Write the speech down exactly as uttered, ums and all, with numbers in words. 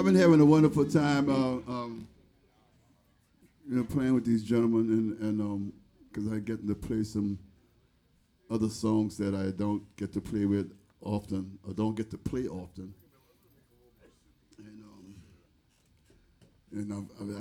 I've been having a wonderful time, uh, um, you know, playing with these gentlemen, and and um, because I get to play some other songs that I don't get to play with often, or don't get to play often. And um, and I've,